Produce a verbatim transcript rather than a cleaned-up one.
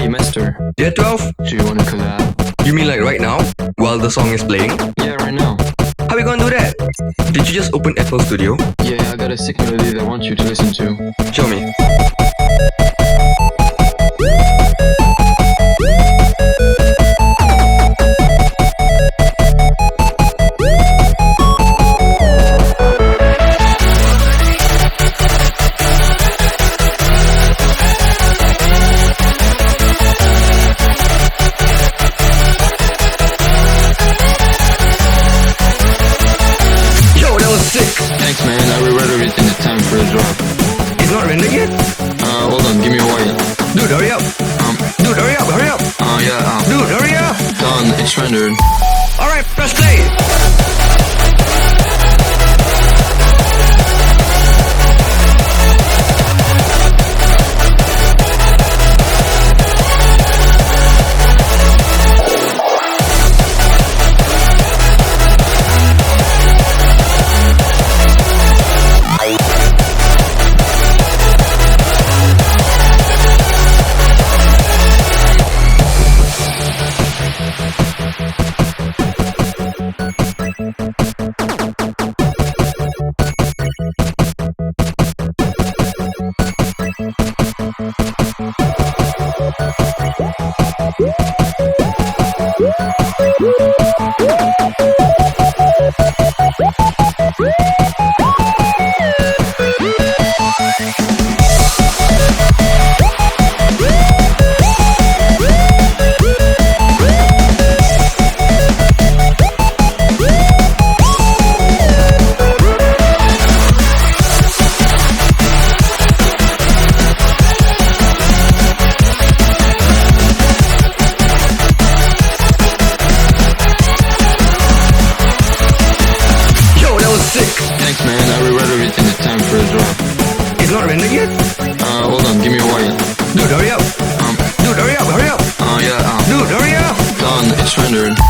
Master, Yeah, twelve? do you wanna collab? You mean like right now? While the song is playing? Yeah, right now. How we gonna do that? Did you just open F L Studio? Yeah, I got a sick melody that I want you to listen to. Show me. Sick. Thanks, man. I rewrote everything. It's time for a drop. It's not rendered yet? Uh, hold on. Give me a while. Dude, hurry up. Um, Dude, hurry up, hurry up. uh, yeah, um, Dude, hurry up. done. It's rendered. Alright, press play. Thanks, man. I rewrote everything. It's time for a drop. It's not rendered yet? Uh, hold on. Give me a while. Dude, hurry up. Um, Dude, hurry up, hurry up. uh, yeah, um, Dude, hurry up. done. It's rendered.